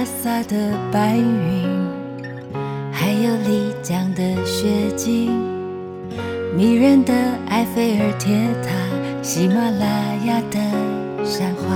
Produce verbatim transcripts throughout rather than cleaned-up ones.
洒洒的白云，还有丽江的雪景，迷人的埃菲尔铁塔，喜马拉雅的山花。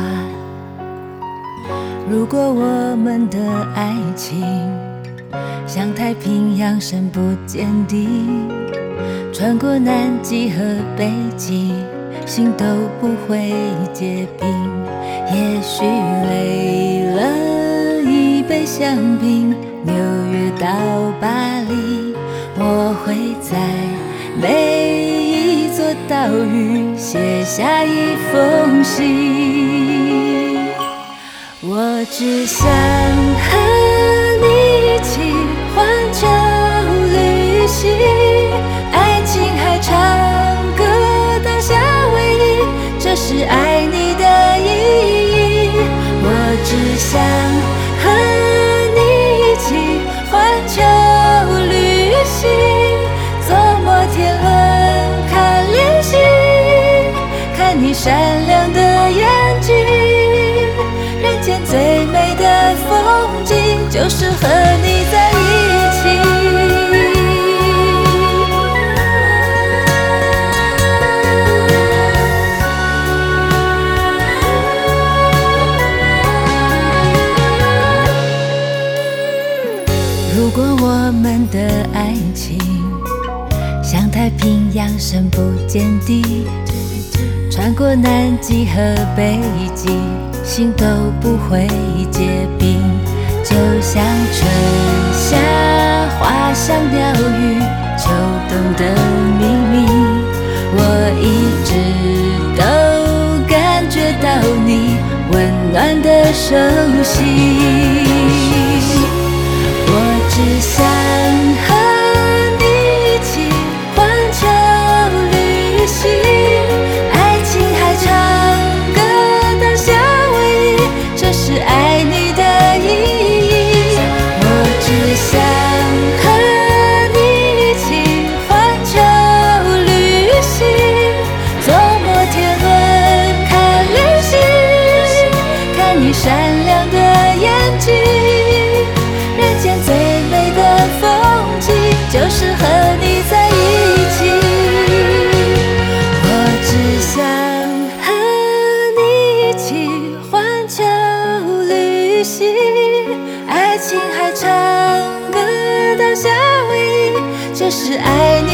如果我们的爱情像太平洋深不见底，穿过南极和北极，心都不会结冰。也许累了一杯香槟，纽约到巴黎，我会在每一座岛屿写下一封信。我只想和你一起环球旅行，爱情海唱歌到夏威夷，这是爱你的意义。我只想和你一起环球旅行，坐摩天轮看流星，看你闪亮的眼睛，人间最美的风景就是和你在一起。如果我们的爱情像太平洋深不见底，穿过南极和北极，心都不会结冰。就像春夏花香鸟语，秋冬的秘密，我一直都感觉到你温暖的手心。我只想和你一起环球旅行，爱情海唱歌到夏威夷，这是爱你的意义。我只想和你一起环球旅行，坐摩天轮看流星，看你闪亮的眼睛，人间最美的风景就是和你在一起。我只想和你一起环球旅行，爱情海唱歌到夏威夷，这是爱